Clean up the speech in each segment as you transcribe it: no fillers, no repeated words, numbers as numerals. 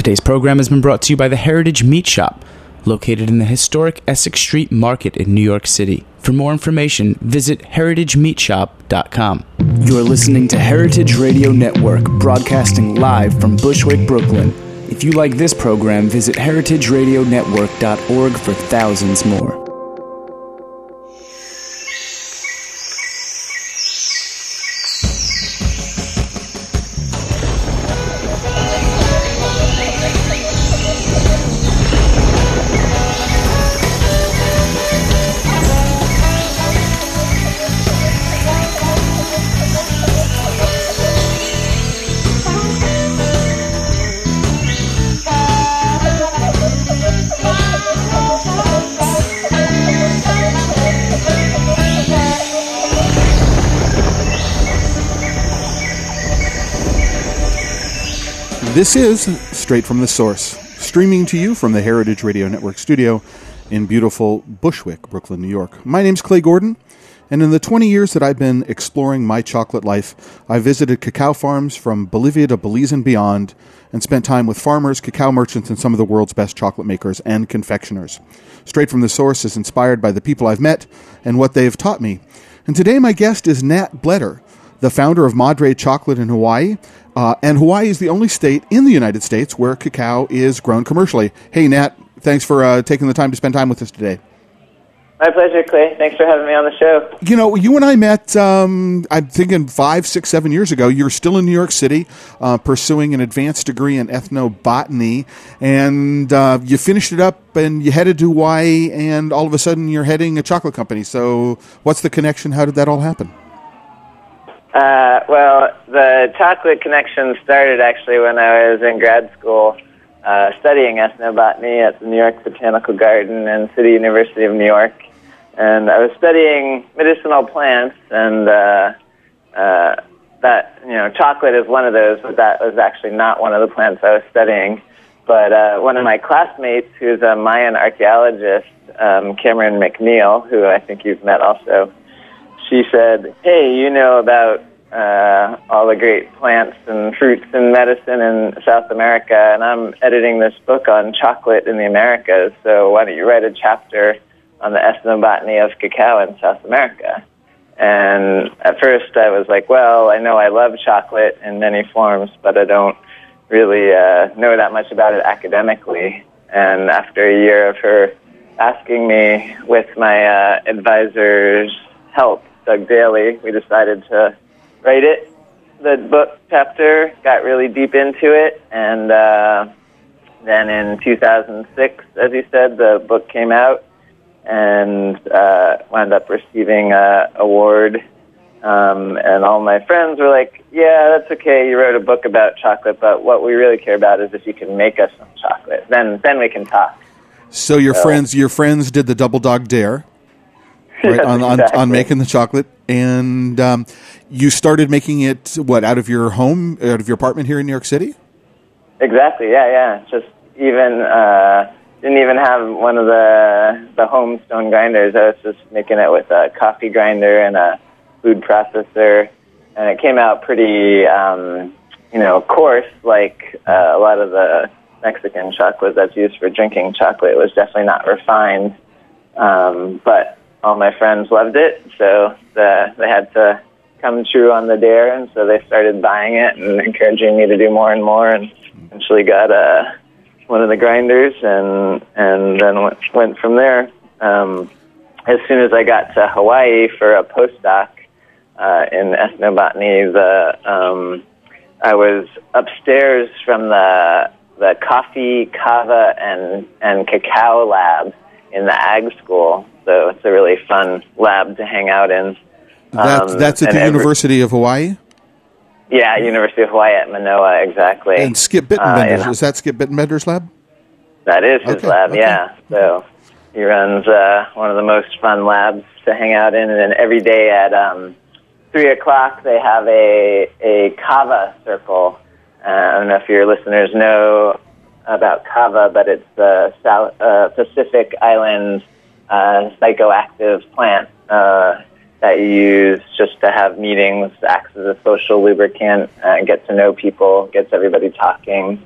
Today's program has been brought to you by the Heritage Meat Shop, located in the historic Essex Street Market in New York City. For more information, visit heritagemeatshop.com. You're listening to Heritage Radio Network, broadcasting live from Bushwick, Brooklyn. If you like this program, visit heritageradionetwork.org for thousands more. This is Straight from the Source, streaming to you from the Heritage Radio Network studio in beautiful Bushwick, Brooklyn, New York. My name's Clay Gordon, and in the 20 years that I've been exploring my chocolate life, I visited cacao farms from Bolivia to Belize and beyond, and spent time with farmers, cacao merchants, and some of the world's best chocolate makers and confectioners. Straight from the Source is inspired by the people I've met and what they have taught me. And today my guest is Nat Bletter, the founder of Madre Chocolate in Hawaii, and Hawaii is the only state in the United States where cacao is grown commercially. Hey, Nat, thanks for taking the time to spend time with us today. My pleasure, Clay. Thanks for having me on the show. You know, you and I met, I'm thinking 5, 6, 7 years ago. You're still in New York City pursuing an advanced degree in ethnobotany, and you finished it up and you headed to Hawaii, and all of a sudden you're heading a chocolate company. So what's the connection? How did that all happen? Well, the chocolate connection started actually when I was in grad school studying ethnobotany at the New York Botanical Garden and City University of New York. And I was studying medicinal plants, and chocolate is one of those, but that was actually not one of the plants I was studying. But one of my classmates, who's a Mayan archaeologist, Cameron McNeil, who I think you've met also, she said, hey, you know about all the great plants and fruits and medicine in South America, and I'm editing this book on chocolate in the Americas, so why don't you write a chapter on the ethnobotany of cacao in South America? And at first I was like, well, I know I love chocolate in many forms, but I don't really know that much about it academically. And after a year of her asking me with my advisor's help, Doug Daly, we decided to write it. The book chapter got really deep into it, and then in 2006, as you said, the book came out and wound up receiving an award. And all my friends were like, yeah, that's okay, you wrote a book about chocolate, but what we really care about is if you can make us some chocolate. Then we can talk. So your friends did the Double Dog Dare. Right, exactly. on making the chocolate, and you started making it, out of your home, out of your apartment here in New York City? Exactly, yeah. Just even, didn't even have one of the home stone grinders. I was just making it with a coffee grinder and a food processor, and it came out pretty, coarse, like a lot of the Mexican chocolate that's used for drinking chocolate. It was definitely not refined, but all my friends loved it, so they had to come true on the dare, and so they started buying it and encouraging me to do more and more, and eventually got one of the grinders, and then went from there. As soon as I got to Hawaii for a postdoc in ethnobotany, I was upstairs from the coffee, kava, and cacao lab in the ag school. So it's a really fun lab to hang out in. That's at the University of Hawaii? Yeah, University of Hawaii at Manoa, exactly. And Skip Bittenbender's, is that Skip Bittenbender's lab? That is his lab, okay. Yeah. So he runs one of the most fun labs to hang out in, and then every day at 3 o'clock they have a kava circle. I don't know if your listeners know about kava, but it's the Pacific Island psychoactive plant that you use just to have meetings, acts as a social lubricant, get to know people, gets everybody talking.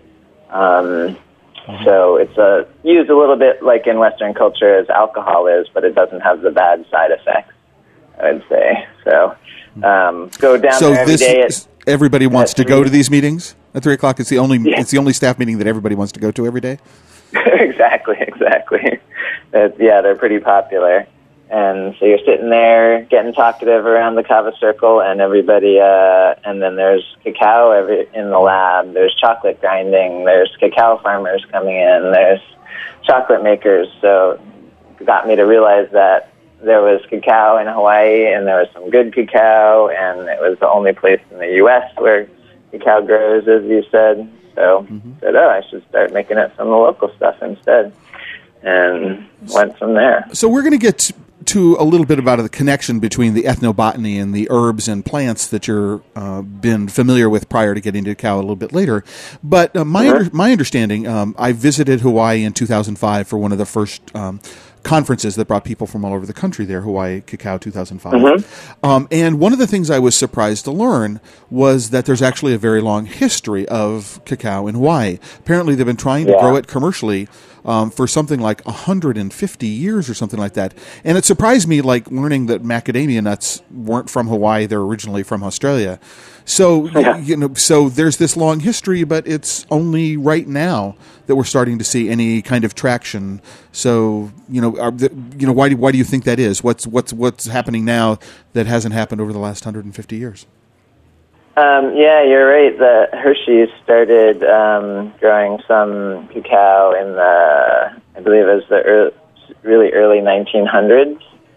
So it's used a little bit like in Western culture as alcohol is, but it doesn't have the bad side effects, I would say. So go down there every day. Everybody wants to go to these meetings at 3 o'clock. It's the only staff meeting that everybody wants to go to every day. Exactly. They're pretty popular. And so you're sitting there getting talkative around the Kava circle, and everybody, and then there's cacao in the lab, there's chocolate grinding, there's cacao farmers coming in, there's chocolate makers. So it got me to realize that there was cacao in Hawaii, and there was some good cacao, and it was the only place in the U.S. where cacao grows, as you said. So I said, I should start making it from the local stuff instead, and went from there. So we're going to get to a little bit about the connection between the ethnobotany and the herbs and plants that you're been familiar with prior to getting to cacao a little bit later. But my understanding, I visited Hawaii in 2005 for one of the first conferences that brought people from all over the country there, Hawaii Cacao 2005. And one of the things I was surprised to learn was that there's actually a very long history of cacao in Hawaii. Apparently they've been trying to grow it commercially for something like 150 years or something like that. And it surprised me, like learning that macadamia nuts weren't from Hawaii; they're originally from Australia. So so there's this long history, but it's only right now that we're starting to see any kind of traction. So why do you think that is? What's happening now that hasn't happened over the last 150 years? You're right. The Hershey's started growing some cacao in I believe it was the really early 1900s,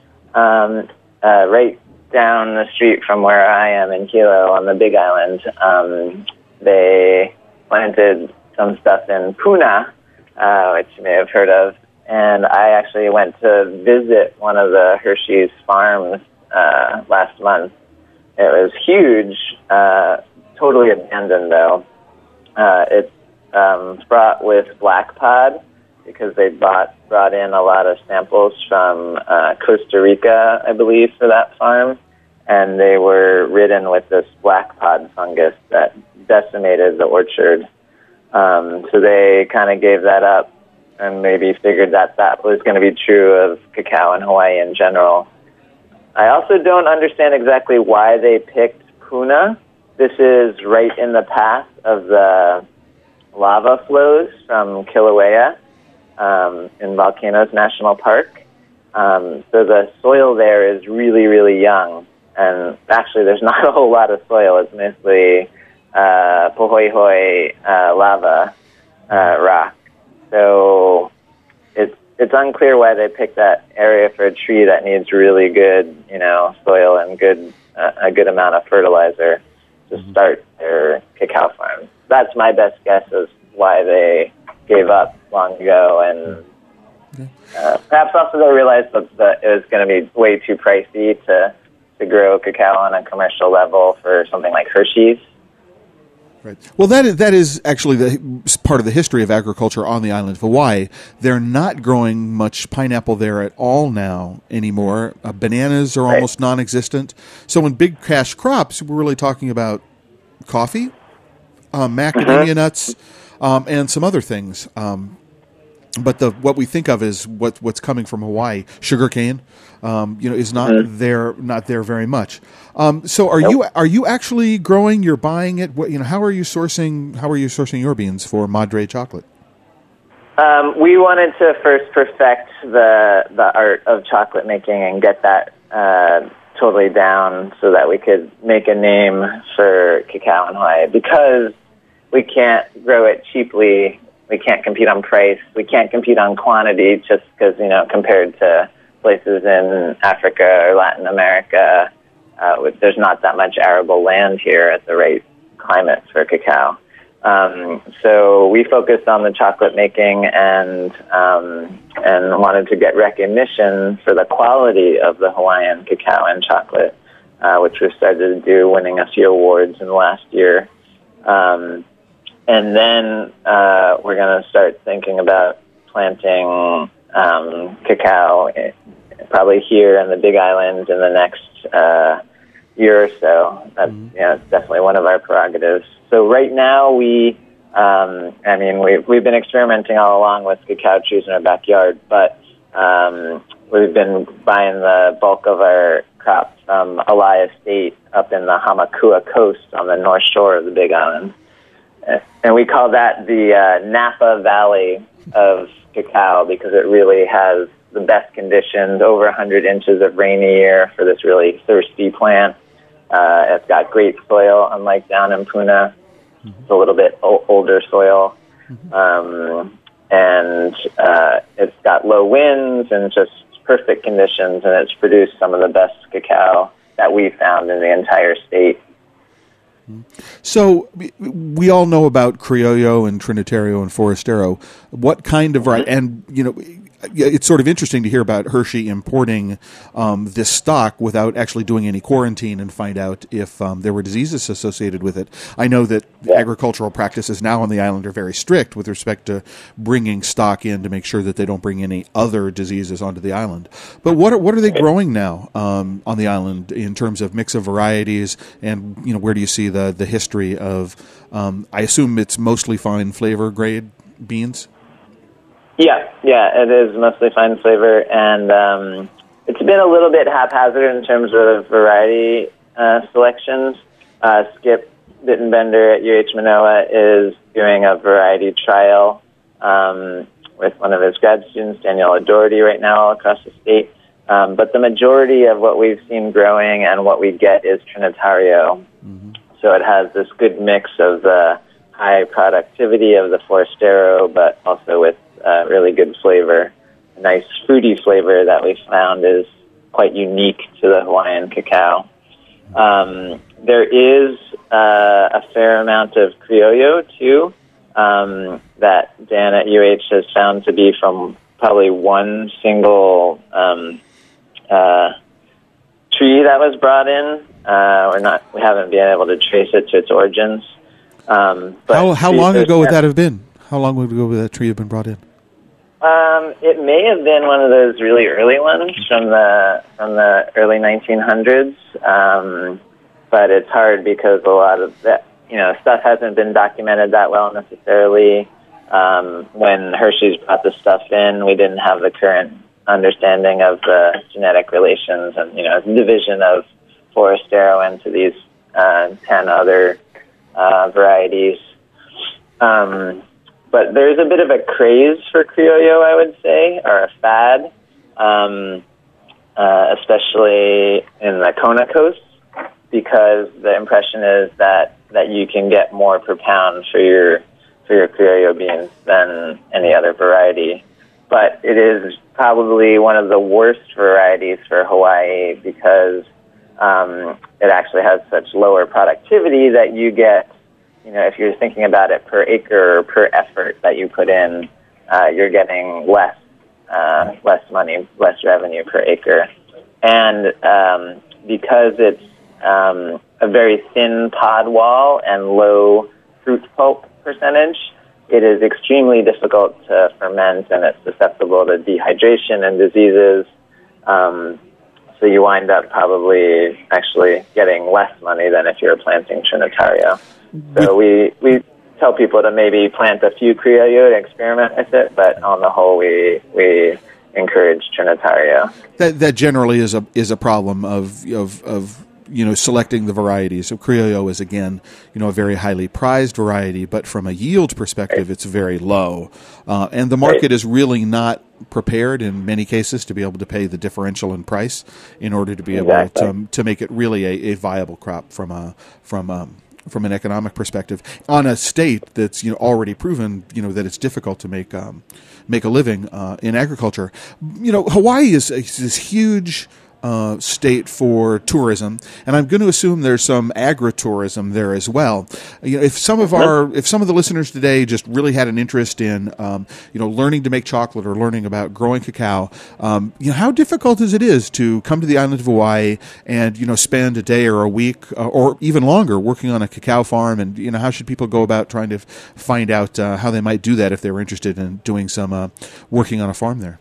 right down the street from where I am in Hilo on the Big Island. They planted some stuff in Puna, which you may have heard of, and I actually went to visit one of the Hershey's farms last month. It was huge, totally abandoned though. It's fraught with black pod because they brought in a lot of samples from Costa Rica, I believe, for that farm, and they were ridden with this black pod fungus that decimated the orchard. So they kind of gave that up and maybe figured that was going to be true of cacao in Hawaii in general. I also don't understand exactly why they picked Puna. This is right in the path of the lava flows from Kilauea in Volcanoes National Park. So the soil there is really, really young. And actually, there's not a whole lot of soil. It's mostly pohoihoi lava rock. So it's unclear why they picked that area for a tree that needs really good, soil and a good amount of fertilizer to start their cacao farm. That's my best guess as why they gave up long ago, and perhaps also they realized that it was going to be way too pricey to grow cacao on a commercial level for something like Hershey's. Right. Well, that is actually the part of the history of agriculture on the island of Hawaii. They're not growing much pineapple there at all now anymore. Bananas are almost non-existent. So in big cash crops, we're really talking about coffee, macadamia nuts, and some other things. But what we think of is what's coming from Hawaii, sugarcane, is not there very much. So are you actually growing? You're buying it? How are you sourcing your beans for Madre chocolate? We wanted to first perfect the art of chocolate making and get that totally down so that we could make a name for cacao in Hawaii. Because we can't grow it cheaply, we can't compete on price, we can't compete on quantity just because, compared to places in Africa or Latin America, there's not that much arable land here at the right climate for cacao. So we focused on the chocolate making and wanted to get recognition for the quality of the Hawaiian cacao and chocolate, which we've started to do, winning a few awards in the last year. And then we're going to start thinking about planting cacao probably here in the Big Island in the next year or so. That's it's definitely one of our prerogatives. So right now we I mean, we've been experimenting all along with cacao trees in our backyard, but we've been buying the bulk of our crops from Alai Estate up in the Hamakua coast on the north shore of the Big Island. And we call that the Napa Valley of cacao because it really has the best conditions, over 100 inches of rain a year for this really thirsty plant. It's got great soil, unlike down in Puna. It's a little bit older soil. And it's got low winds and just perfect conditions, and it's produced some of the best cacao that we've found in the entire state. So we all know about Criollo and Trinitario and Forastero. What kind of and it's sort of interesting to hear about Hershey importing this stock without actually doing any quarantine and find out if there were diseases associated with it. I know that agricultural practices now on the island are very strict with respect to bringing stock in to make sure that they don't bring any other diseases onto the island. But what are they growing now on the island in terms of mix of varieties, and where do you see the history of? I assume it's mostly fine flavor grade beans. Yeah, it is mostly fine flavor, and it's been a little bit haphazard in terms of variety selections. Skip Bittenbender at UH Manoa is doing a variety trial with one of his grad students, Daniela Doherty, right now all across the state. But the majority of what we've seen growing and what we get is Trinitario. Mm-hmm. So it has this good mix of the high productivity of the Forastero, but also with really good flavor. A nice fruity flavor that we found is quite unique to the Hawaiian cacao. There is a fair amount of Criollo, too, that Dan at UH has found to be from probably one single tree that was brought in. We haven't been able to trace it to its origins. But how long ago would that have been? How long ago would that tree have been brought in? It may have been one of those really early ones from the early 1900s, but it's hard because a lot of that stuff hasn't been documented that well necessarily. When Hershey's brought the stuff in, we didn't have the current understanding of the genetic relations and division of Forastero into these 10 other varieties. But there's a bit of a craze for Criollo, I would say, or a fad, especially in the Kona coast, because the impression is that you can get more per pound for your Criollo beans than any other variety. But it is probably one of the worst varieties for Hawaii because it actually has such lower productivity that you get. If you're thinking about it per acre or per effort that you put in, you're getting less money, less revenue per acre. And because it's a very thin pod wall and low fruit pulp percentage, it is extremely difficult to ferment, and it's susceptible to dehydration and diseases. So you wind up probably actually getting less money than if you were planting Trinitario. So we tell people to maybe plant a few Criollo to experiment with it, but on the whole, we encourage Trinitario. That generally is a problem of selecting the varieties. So Criollo is again a very highly prized variety, but from a yield perspective, it's very low, and the market is really not prepared in many cases to be able to pay the differential in price in order to be able to make it really a viable crop from an economic perspective on a state that's already proven that it's difficult to make a living in agriculture. Hawaii is this huge state for tourism, and I'm going to assume there's some agritourism there as well. If some of the listeners today just really had an interest in learning to make chocolate or learning about growing cacao, how difficult is it to come to the island of Hawaii and spend a day or a week or even longer working on a cacao farm, and how should people go about trying to find out how they might do that if they were interested in doing some working on a farm there?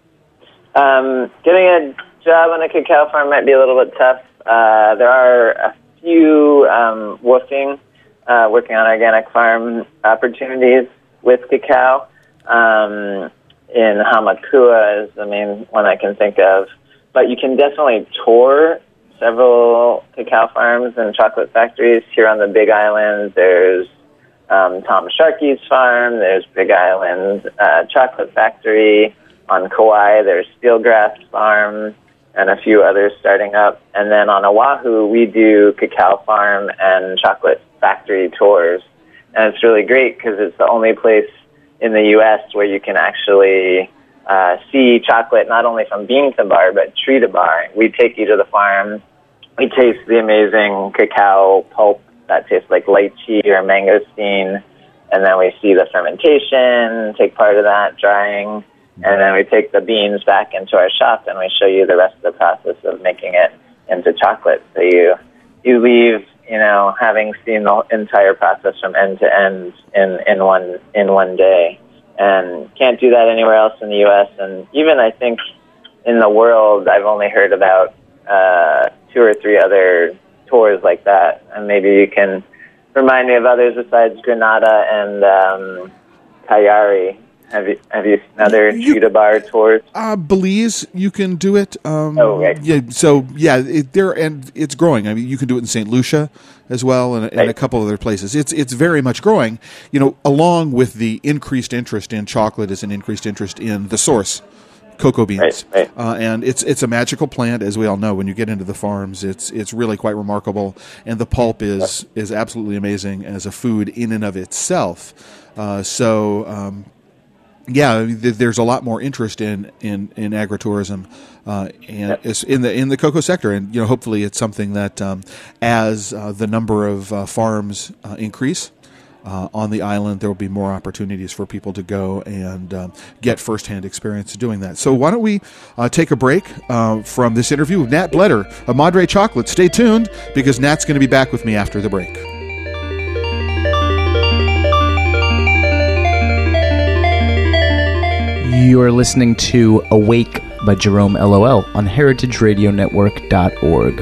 Getting a job on a cacao farm might be a little bit tough. There are a few woofing working on organic farm opportunities with cacao. In Hamakua is the main one I can think of. But you can definitely tour several cacao farms and chocolate factories. Here on the Big Island, there's Tom Sharkey's farm, there's Big Island Chocolate Factory. On Kauai, there's Steelgrass Farm and a few others starting up. And then on Oahu, we do cacao farm and chocolate factory tours. And it's really great because it's the only place in the U.S. where you can actually see chocolate not only from bean to bar, but tree to bar. We take you to the farm. We taste the amazing cacao pulp that tastes like lychee or mangosteen, and then we see the fermentation, take part of that, drying, and then we take the beans back into our shop and we show you the rest of the process of making it into chocolate. So you leave, having seen the entire process from end to end in one day, and can't do that anywhere else in the U.S. And even I think in the world, I've only heard about 2 or 3 other tours like that, and maybe you can remind me of others besides Granada and Kayari. Have you seen other tree to bar tours? Belize, you can do it. Right. Yeah. So it's growing. I mean, you can do it in St. Lucia as well, and a couple other places. It's very much growing. Along with the increased interest in chocolate is an increased interest in the source, cocoa beans. Right. And it's a magical plant, as we all know. When you get into the farms, it's really quite remarkable, and the pulp is absolutely amazing as a food in and of itself. There's a lot more interest in agritourism and in the cocoa sector, and hopefully it's something that as the number of farms increase on the island, there will be more opportunities for people to go and get firsthand experience doing that. So why don't we take a break from this interview with Nat Bletter of Madre Chocolate. Stay tuned, because Nat's going to be back with me after the break. You are listening to Awake by Jerome LOL on heritageradionetwork.org.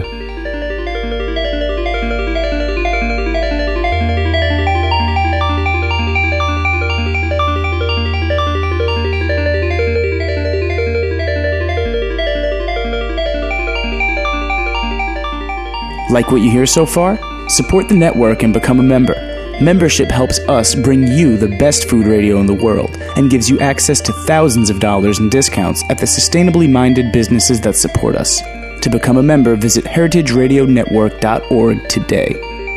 Like what you hear so far? Support the network and become a member. Membership helps us bring you the best food radio in the world and gives you access to thousands of dollars in discounts at the sustainably minded businesses that support us. To become a member, visit heritageradionetwork.org today.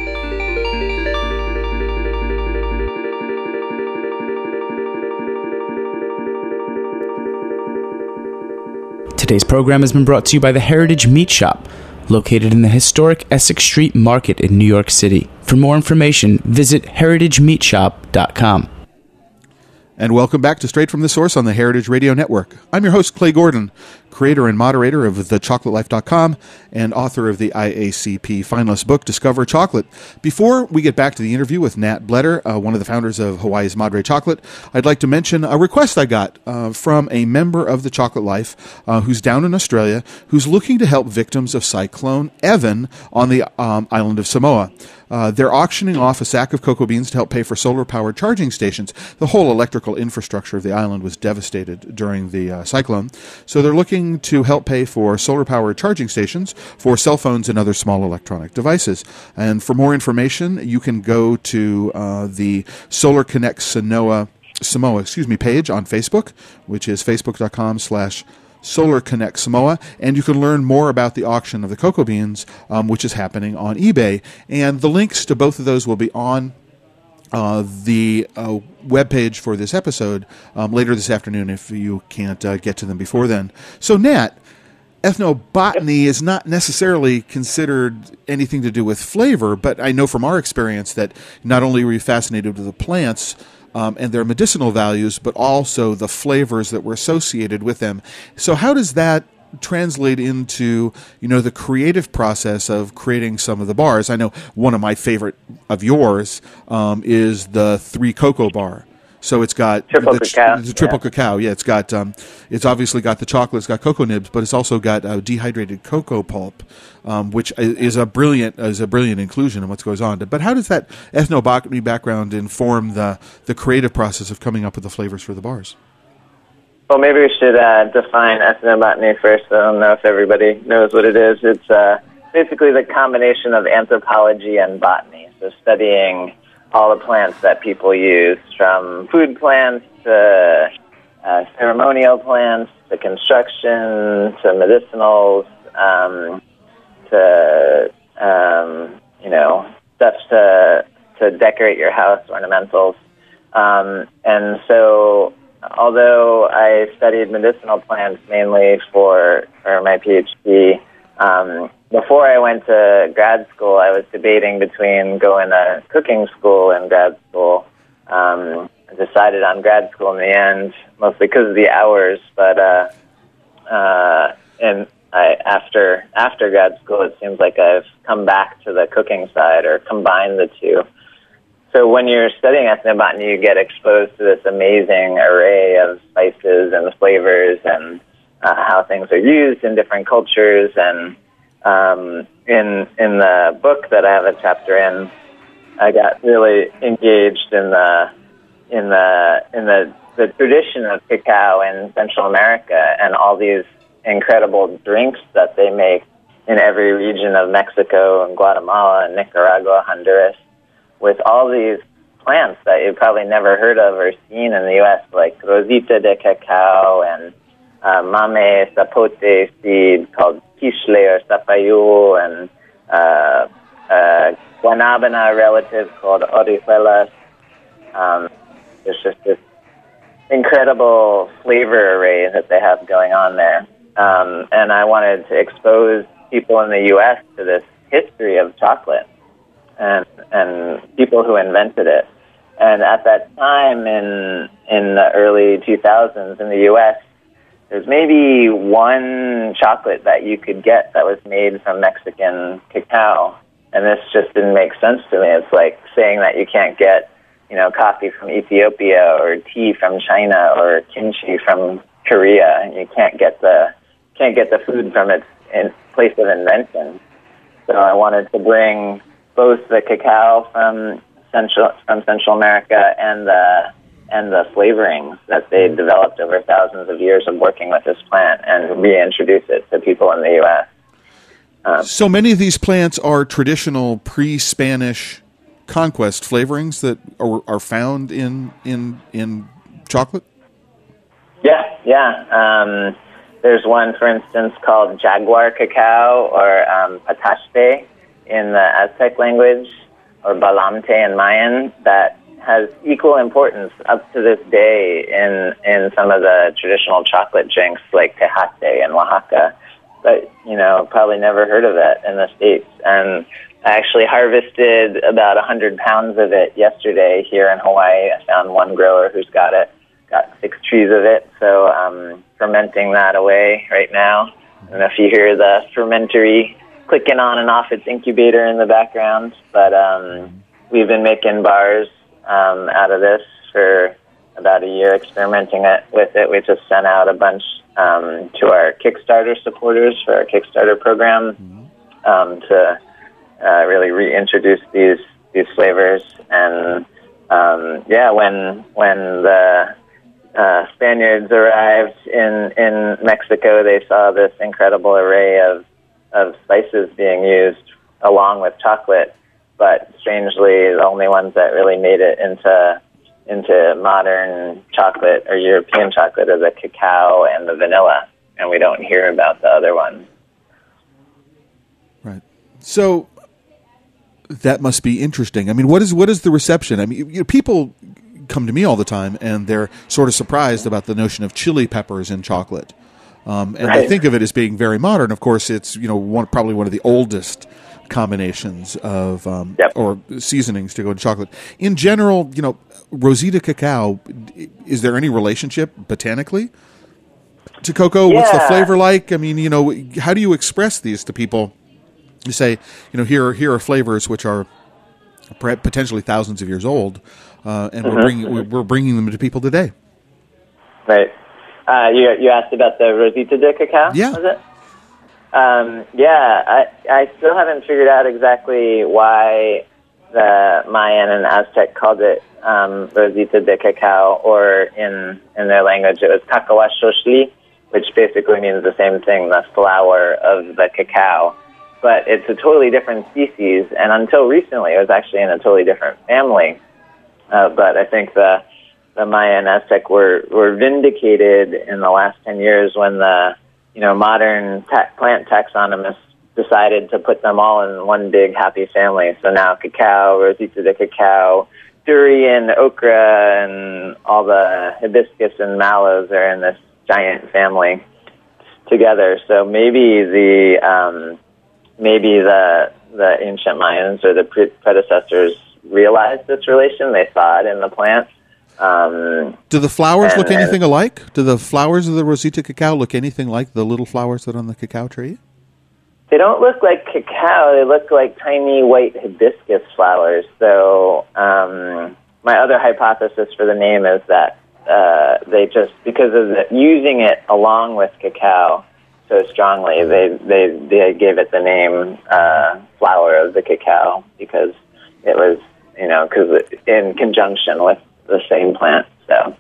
Today's program has been brought to you by the Heritage Meat Shop, located in the historic Essex Street Market in New York City. For more information, visit heritagemeatshop.com. And welcome back to Straight from the Source on the Heritage Radio Network. I'm your host, Clay Gordon, creator and moderator of thechocolatelife.com and author of the IACP finalist book, Discover Chocolate. Before we get back to the interview with Nat Bletter, one of the founders of Hawaii's Madre Chocolate, I'd like to mention a request I got from a member of the Chocolate Life who's down in Australia, who's looking to help victims of Cyclone Evan on the island of Samoa. They're auctioning off a sack of cocoa beans to help pay for solar-powered charging stations. The whole electrical infrastructure of the island was devastated during the cyclone, so they're looking to help pay for solar-powered charging stations for cell phones and other small electronic devices. And for more information, you can go to the Solar Connect Samoa page on Facebook, which is facebook.com/Solar Connect Samoa, and you can learn more about the auction of the cocoa beans, which is happening on eBay. And the links to both of those will be on the webpage for this episode later this afternoon if you can't get to them before then. So, Nat, ethnobotany is not necessarily considered anything to do with flavor, but I know from our experience that not only are you fascinated with the plants and their medicinal values, but also the flavors that were associated with them. So how does that translate into, the creative process of creating some of the bars? I know one of my favorite of yours is the 3 Cocoa bar. So it's got triple cacao. The triple cacao. Yeah, it's got it's obviously got the chocolate. It's got cocoa nibs, but it's also got dehydrated cocoa pulp, which is a brilliant inclusion in what goes on. But how does that ethnobotany background inform the creative process of coming up with the flavors for the bars? Well, maybe we should define ethnobotany first. I don't know if everybody knows what it is. It's basically the combination of anthropology and botany, so studying all the plants that people use, from food plants to ceremonial plants to construction to medicinals to stuff to decorate your house, ornamentals. And so, although I studied medicinal plants mainly for my PhD, before I went to grad school, I was debating between going to cooking school and grad school. I decided on grad school in the end, mostly because of the hours. But after grad school, it seems like I've come back to the cooking side or combined the two. So when you're studying ethnobotany, you get exposed to this amazing array of spices and flavors and how things are used in different cultures. And in the book that I have a chapter in, I got really engaged in the tradition of cacao in Central America and all these incredible drinks that they make in every region of Mexico and Guatemala and Nicaragua, Honduras, with all these plants that you've probably never heard of or seen in the U.S., like Rosita de Cacao and mame zapote seed called Quixle or Zapallo, and Guanabana relative called Orihuelas. There's just this incredible flavor array that they have going on there. And I wanted to expose people in the U.S. to this history of chocolate and people who invented it. And at that time, in the early 2000s in the U.S., there's maybe one chocolate that you could get that was made from Mexican cacao. And this just didn't make sense to me. It's like saying that you can't get, coffee from Ethiopia or tea from China or kimchi from Korea. You can't get the food from its place of invention. So I wanted to bring both the cacao from Central America and the flavorings that they developed over thousands of years of working with this plant and reintroduce it to people in the U.S. So many of these plants are traditional pre-Spanish conquest flavorings that are found in chocolate? Yeah. There's one, for instance, called jaguar cacao or patachte in the Aztec language, or balamte in Mayan, that has equal importance up to this day in some of the traditional chocolate drinks like tejate in Oaxaca. But, probably never heard of it in the States. And I actually harvested about 100 pounds of it yesterday here in Hawaii. I found one grower who's got 6 trees of it. So I'm fermenting that away right now. I don't know if you hear the fermentary clicking on and off its incubator in the background. But we've been making bars out of this for about a year, experimenting with it. We just sent out a bunch to our Kickstarter supporters for our Kickstarter program to really reintroduce these flavors. And when the Spaniards arrived in Mexico, they saw this incredible array of spices being used along with chocolate. But strangely, the only ones that really made it into modern chocolate or European chocolate are the cacao and the vanilla, and we don't hear about the other ones. Right. So that must be interesting. I mean, what is the reception? I mean, people come to me all the time, and they're sort of surprised about the notion of chili peppers in chocolate, and right. They think of it as being very modern. Of course, it's probably one of the oldest combinations of or seasonings to go in chocolate. In general, Rosita cacao, is there any relationship botanically to cocoa? Yeah. What's the flavor like? I mean, how do you express these to people? You say, here are flavors which are potentially thousands of years old. and we're bringing them to people today. Right. You asked about the Rosita de Cacao, Yeah. was it? I still haven't figured out exactly why the Mayan and Aztec called it Rosita de Cacao, or in their language it was Cacahuaxoxli, which basically means the same thing, the flower of the cacao. But it's a totally different species, and until recently it was actually in a totally different family. But I think the Maya and Aztec were vindicated in the last 10 years when the modern plant taxonomists decided to put them all in one big happy family. So now cacao, Rosita de Cacao, durian, okra, and all the hibiscus and mallows are in this giant family together. So maybe the ancient Mayans or the predecessors realized this relation. They saw it in the plants. Do the flowers look anything alike? Do the flowers of the Rosita cacao look anything like the little flowers that are on the cacao tree? They don't look like cacao. They look like tiny white hibiscus flowers. So my other hypothesis for the name is that they just, because of using it along with cacao so strongly, they gave it the name flower of the cacao, because it was, because in conjunction with the same plant. So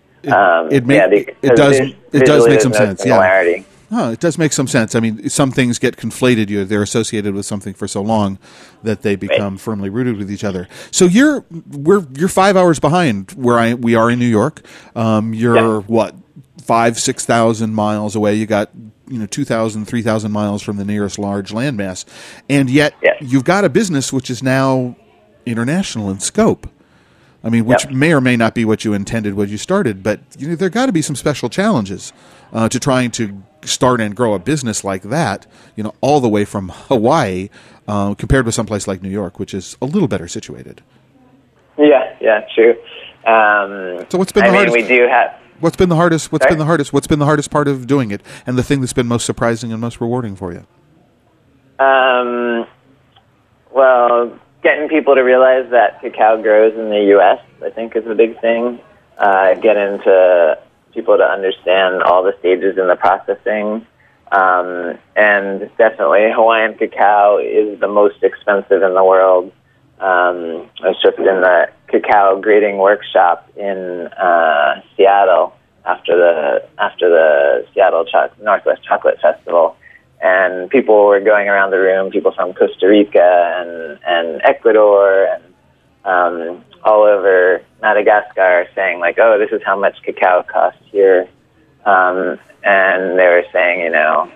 it does make some sense. Similarity. Yeah. Oh, it does make some sense. I mean, some things get conflated. They're associated with something for so long that they become firmly rooted with each other. So you're 5 hours behind where we are in New York. You're 5,000-6,000 miles away. You got 2,000, 3,000 miles from the nearest large landmass, and yet you've got a business which is now international in scope. I mean, which may or may not be what you intended when you started, but there got to be some special challenges to trying to start and grow a business like that, all the way from Hawaii, compared with someplace like New York, which is a little better situated. Yeah, true. So what's been the hardest? We do have. What's been the hardest? What's been the hardest part of doing it, and the thing that's been most surprising and most rewarding for you? Well, getting people to realize that cacao grows in the U.S., I think, is a big thing. Getting people to understand all the stages in the processing. And definitely Hawaiian cacao is the most expensive in the world. I was just in the cacao grading workshop in Seattle after the Seattle Northwest Chocolate Festival. And people were going around the room, people from Costa Rica and Ecuador and all over Madagascar, saying like, oh, this is how much cacao costs here. And they were saying,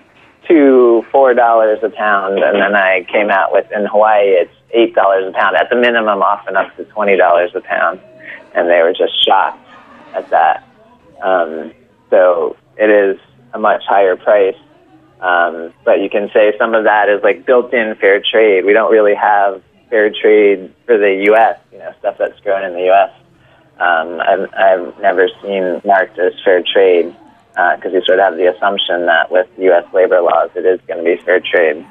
$2-4 a pound. And then I came out with, in Hawaii, it's $8 a pound, at the minimum, often up to $20 a pound. And they were just shocked at that. So it is a much higher price. But you can say some of that is like built-in fair trade. We don't really have fair trade for the U.S., stuff that's grown in the U.S. I've never seen marked as fair trade because you sort of have the assumption that with U.S. labor laws it is going to be fair trade.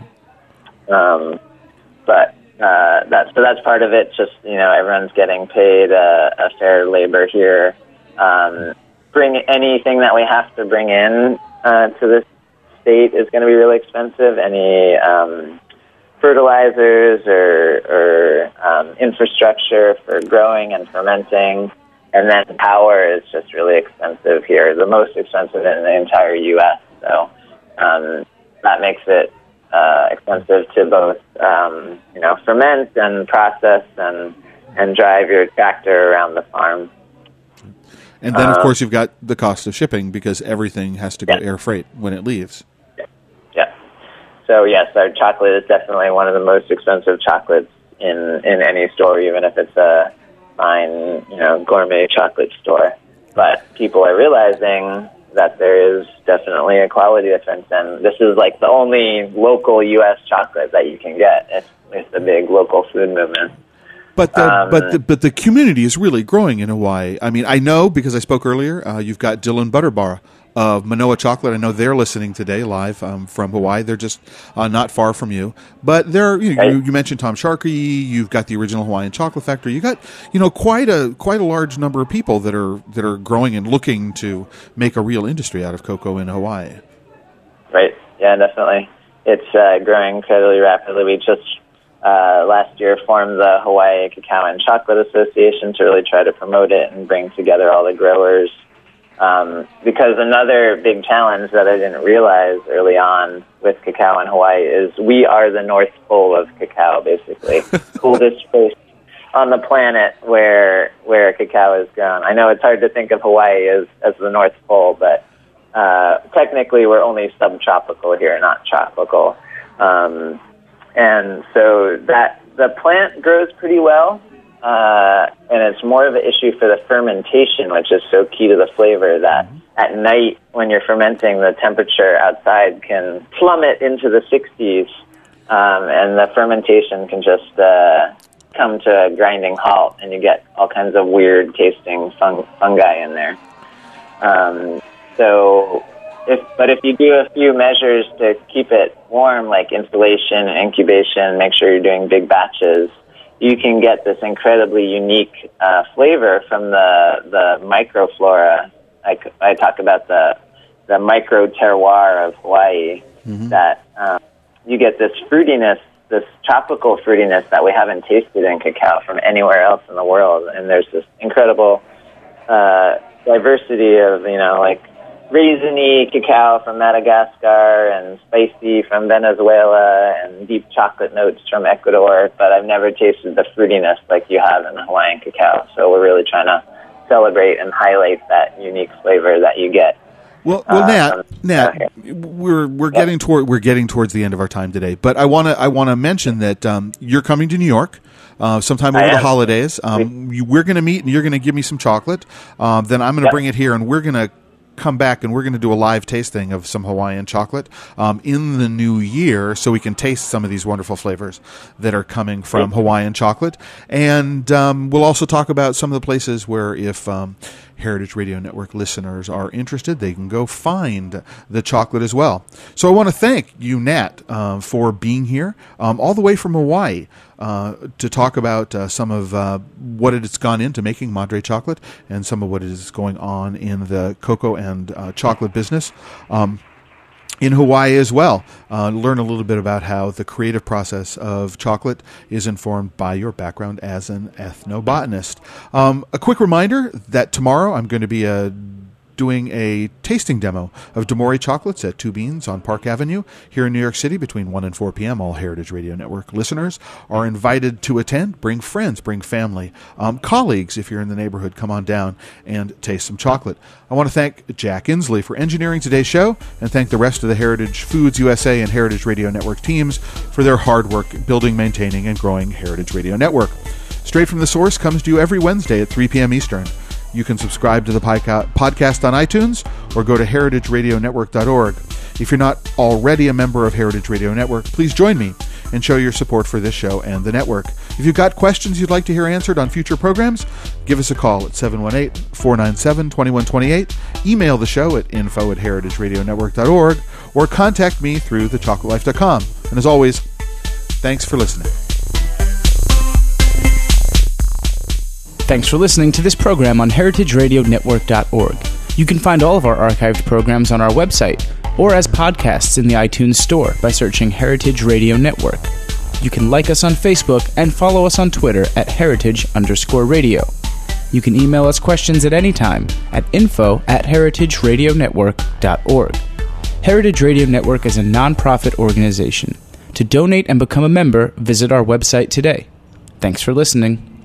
But that's part of it. Just everyone's getting paid a fair labor here. Bring anything that we have to bring in to this state is going to be really expensive. Any fertilizers or infrastructure for growing and fermenting, and then power is just really expensive here, the most expensive in the entire U.S. So that makes it expensive to both ferment and process and drive your tractor around the farm. And then, of course, you've got the cost of shipping because everything has to go air freight when it leaves. Yeah. So, yes, our chocolate is definitely one of the most expensive chocolates in any store, even if it's a fine, gourmet chocolate store. But people are realizing that there is definitely a quality difference, and this is like the only local U.S. chocolate that you can get. It's a big local food movement. But the community is really growing in Hawaii. I mean, I know because I spoke earlier. You've got Dylan Butterbar of Manoa Chocolate. I know they're listening today live from Hawaii. They're just not far from you. But you mentioned Tom Sharkey. You've got the original Hawaiian Chocolate Factory. You got quite a large number of people that are growing and looking to make a real industry out of cocoa in Hawaii. Right. Yeah, definitely. It's growing incredibly rapidly. We just last year formed the Hawaii Cacao and Chocolate Association to really try to promote it and bring together all the growers. Because another big challenge that I didn't realize early on with cacao in Hawaii is we are the North Pole of cacao, basically. Coldest place on the planet where cacao is grown. I know it's hard to think of Hawaii as the North Pole, but technically we're only subtropical here, not tropical. And so the plant grows pretty well, and it's more of an issue for the fermentation, which is so key to the flavor that at night when you're fermenting, the temperature outside can plummet into the 60s, and the fermentation can just come to a grinding halt, and you get all kinds of weird tasting fungi in there. But if you do a few measures to keep it warm, like insulation, incubation, make sure you're doing big batches, you can get this incredibly unique flavor from the microflora. I talk about the micro terroir of Hawaii, that you get this fruitiness, this tropical fruitiness that we haven't tasted in cacao from anywhere else in the world. And there's this incredible diversity of, like raisiny cacao from Madagascar and spicy from Venezuela and deep chocolate notes from Ecuador, but I've never tasted the fruitiness like you have in the Hawaiian cacao. So we're really trying to celebrate and highlight that unique flavor that you get. Well, Nat, we're getting towards the end of our time today, but I want to mention that you're coming to New York sometime over the holidays. We're going to meet, and you're going to give me some chocolate. Then I'm going to bring it here, and we're going to come back and we're going to do a live tasting of some Hawaiian chocolate in the new year, so we can taste some of these wonderful flavors that are coming from Hawaiian chocolate. And we'll also talk about some of the places where, if Heritage Radio Network listeners are interested, they can go find the chocolate as well. So I want to thank you, Nat, for being here all the way from Hawaii to talk about some of what it's gone into making Madre chocolate and some of what is going on in the cocoa and chocolate business in Hawaii as well. Learn a little bit about how the creative process of chocolate is informed by your background as an ethnobotanist. A quick reminder that tomorrow I'm going to be doing a tasting demo of Damori chocolates at Two Beans on Park Avenue here in New York City between 1 and 4 p.m. All Heritage Radio Network listeners are invited to attend. Bring friends, bring family, colleagues. If you're in the neighborhood, come on down and taste some chocolate. I want to thank Jack Inslee for engineering today's show, and thank the rest of the Heritage Foods USA and Heritage Radio Network teams for their hard work building, maintaining, and growing Heritage Radio Network. Straight from the Source comes to you every Wednesday at 3 p.m. Eastern. You can subscribe to the podcast on iTunes or go to heritageradionetwork.org. If you're not already a member of Heritage Radio Network, please join me and show your support for this show and the network. If you've got questions you'd like to hear answered on future programs, give us a call at 718-497-2128, email the show at info@heritageradionetwork.org, or contact me through thechocolatelife.com. And as always, thanks for listening. Thanks for listening to this program on heritageradionetwork.org. You can find all of our archived programs on our website or as podcasts in the iTunes Store by searching Heritage Radio Network. You can like us on Facebook and follow us on Twitter at @heritage_radio. You can email us questions at any time at info@heritageradionetwork.org. Heritage Radio Network is a non-profit organization. To donate and become a member, visit our website today. Thanks for listening.